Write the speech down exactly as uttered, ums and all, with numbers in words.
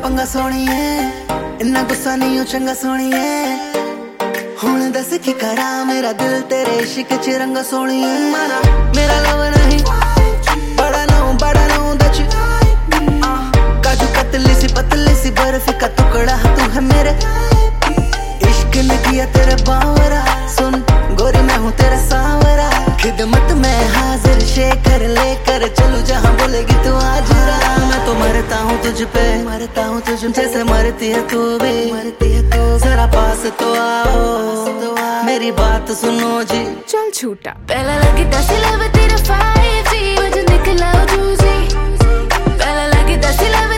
पंगा सोनिए, इन्ना गुस्सा नहीं हो चंगा सोनिए। हुण दस की करा, मेरा दिल तेरे इश्क च रंगा सोनिए। माना मेरा लव नहीं बड़ा ना बड़ा ना दच, काजू कतली सी पतली सी बर्फी का टुकड़ा तू है मेरे। इश्क ने किया तेरे बावरा, सुन गोरी मैं हूँ तेरा सावरा। खिदमत में हाजिर शेखर लेकर चलूं जहाँ बोलेगी तू आज रहा। मैं तो मरता हूँ तुझ पे, मरता हूँ तुझ जैसे मरती है तू भी, मरती है तू। जरा पास तो आओ, मेरी बात सुनो जी। चल छूटा पहला लगे दस लव तेरा फाइव जी, वजन निकला जूजी। पहला लगे दस लव